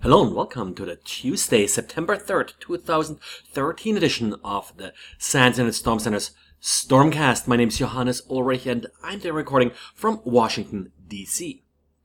Hello and welcome to the Tuesday, September 3rd, 2013 edition of the SANS Internet Storm Center's Stormcast. My name is Johannes Ulrich and I'm there recording from Washington, D.C.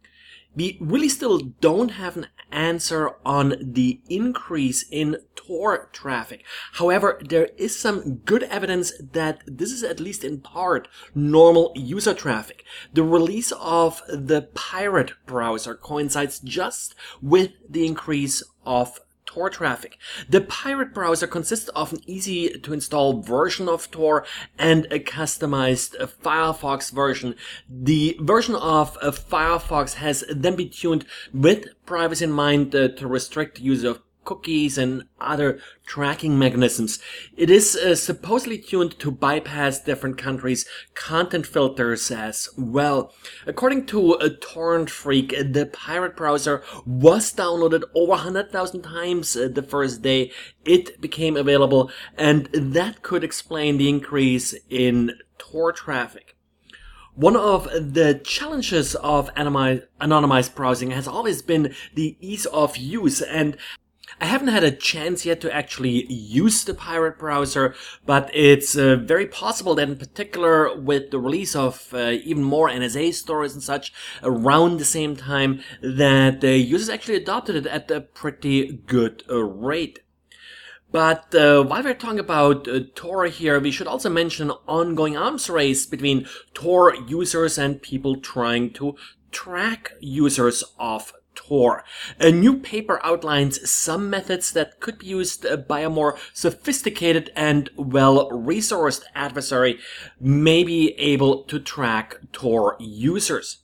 We really still don't have an answer on the increase in Tor traffic. However, there is some good evidence that this is at least in part normal user traffic. The release of the Pirate browser coincides just with the increase of Tor traffic. The Pirate browser consists of an easy to install version of Tor and a customized Firefox version. The version of Firefox has then been tuned with privacy in mind to restrict use of cookies and other tracking mechanisms. It is supposedly tuned to bypass different countries' content filters as well. According to a Torrent Freak, the Pirate browser was downloaded over 100,000 times the first day it became available, and that could explain the increase in Tor traffic. One of the challenges of anonymized browsing has always been the ease of use, and I haven't had a chance yet to actually use the Pirate browser, but it's very possible that in particular with the release of even more NSA stories and such around the same time that users actually adopted it at a pretty good rate. But while we're talking about Tor here, we should also mention an ongoing arms race between Tor users and people trying to track users of Tor. A new paper outlines some methods that could be used by a more sophisticated and well-resourced adversary may be able to track Tor users.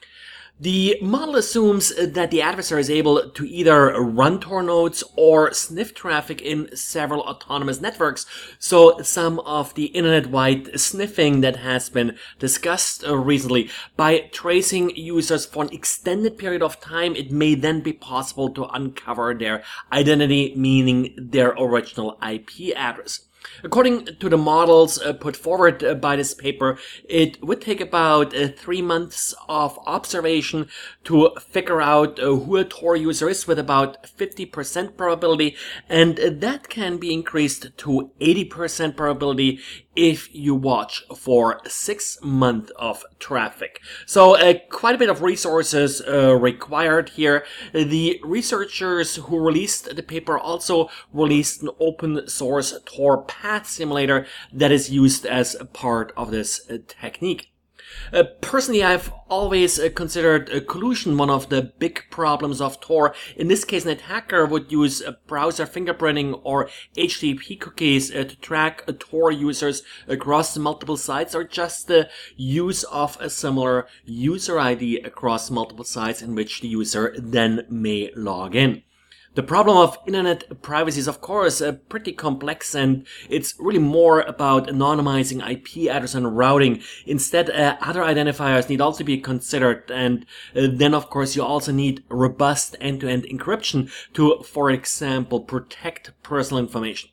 The model assumes that the adversary is able to either run Tor nodes or sniff traffic in several autonomous networks. So some of the internet-wide sniffing that has been discussed recently, by tracing users for an extended period of time, it may then be possible to uncover their identity, meaning their original IP address. According to the models put forward by this paper, it would take about 3 months of observation to figure out who a Tor user is with about 50% probability, and that can be increased to 80% probability if you watch for 6 months of traffic. So quite a bit of resources required here. The researchers who released the paper also released an open source Tor path simulator that is used as a part of this technique. Personally, I've always considered collusion one of the big problems of Tor. In this case, an attacker would use browser fingerprinting or HTTP cookies to track Tor users across multiple sites, or just the use of a similar user ID across multiple sites in which the user then may log in. The problem of internet privacy is, of course, pretty complex, and it's really more about anonymizing IP address and routing. Instead, other identifiers need also be considered, and then, of course, you also need robust end-to-end encryption to, for example, protect personal information.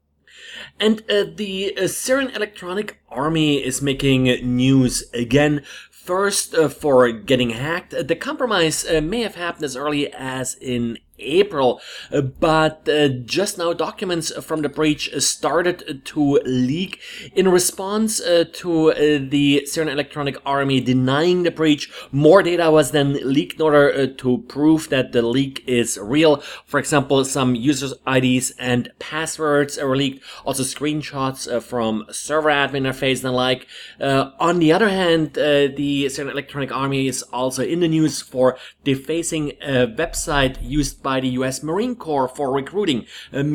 And the Syrian Electronic Army is making news again. First, for getting hacked. The compromise may have happened as early as in April, but just now documents from the breach started to leak. In response to the Syrian Electronic Army denying the breach, more data was then leaked in order to prove that the leak is real. For example, some users' IDs and passwords are leaked, also screenshots from server admin interface and the like. On the other hand, the Syrian Electronic Army is also in the news for defacing a website used by the US Marine Corps for recruiting,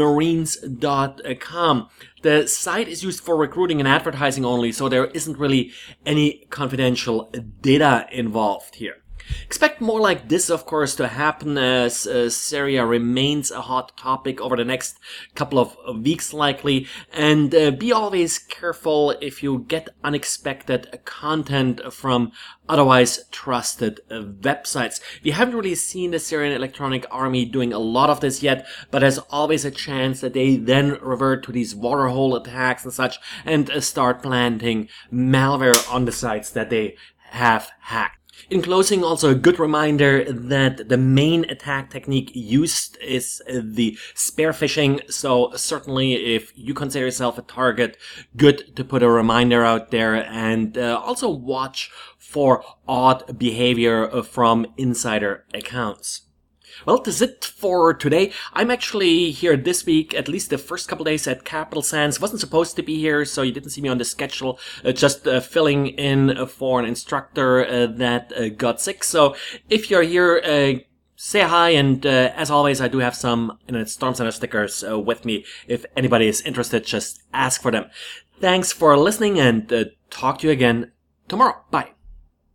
marines.com. The site is used for recruiting and advertising only, so there isn't really any confidential data involved here. Expect more like this, of course, to happen as Syria remains a hot topic over the next couple of weeks likely, and be always careful if you get unexpected content from otherwise trusted websites. We haven't really seen the Syrian Electronic Army doing a lot of this yet, but there's always a chance that they then revert to these waterhole attacks and such and start planting malware on the sites that they have hacked. In closing, also a good reminder that the main attack technique used is the spearfishing. So certainly if you consider yourself a target, good to put a reminder out there, and also watch for odd behavior from insider accounts. Well, that's it for today. I'm actually here this week, at least the first couple days at Capital Sands. Wasn't supposed to be here, so you didn't see me on the schedule. Just filling in for an instructor that got sick. So if you're here, say hi, and as always, I do have some Storm Center stickers with me. If anybody is interested, just ask for them. Thanks for listening, and talk to you again tomorrow. Bye.